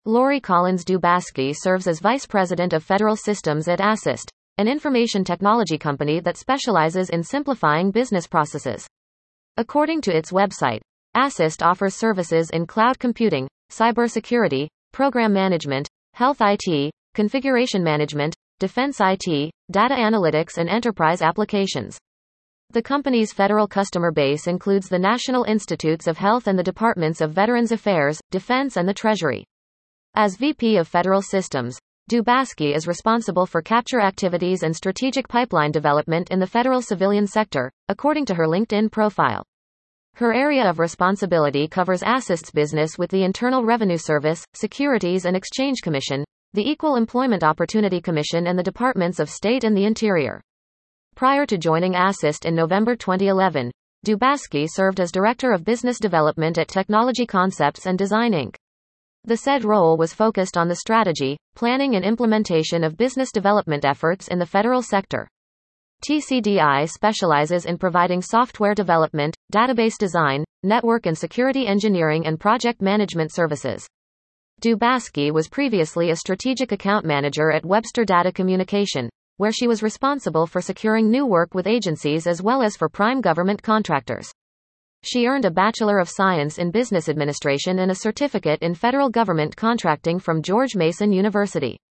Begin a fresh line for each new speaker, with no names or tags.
Lori Collins Dubasky serves as Vice President of Federal Systems at Assist, an information technology company that specializes in simplifying business processes. According to its website, Assist offers services in cloud computing, cybersecurity, program management, health IT, configuration management, defense IT, data analytics, and enterprise applications. The company's federal customer base includes the National Institutes of Health and the Departments of Veterans Affairs, Defense, and the Treasury. As VP of Federal Systems, Dubasky is responsible for capture activities and strategic pipeline development in the federal civilian sector, according to her LinkedIn profile. Her area of responsibility covers Assist's business with the Internal Revenue Service, Securities and Exchange Commission, the Equal Employment Opportunity Commission, and the Departments of State and the Interior. Prior to joining Assist in November 2011, Dubasky served as Director of Business Development at Technology Concepts and Design Inc. The said role was focused on the strategy, planning and implementation of business development efforts in the federal sector. TCDI specializes in providing software development, database design, network and security engineering, and project management services. Dubasky was previously a strategic account manager at Webster Data Communication, where she was responsible for securing new work with agencies as well as for prime government contractors. She earned a Bachelor of Science in Business Administration and a certificate in Federal Government Contracting from George Mason University.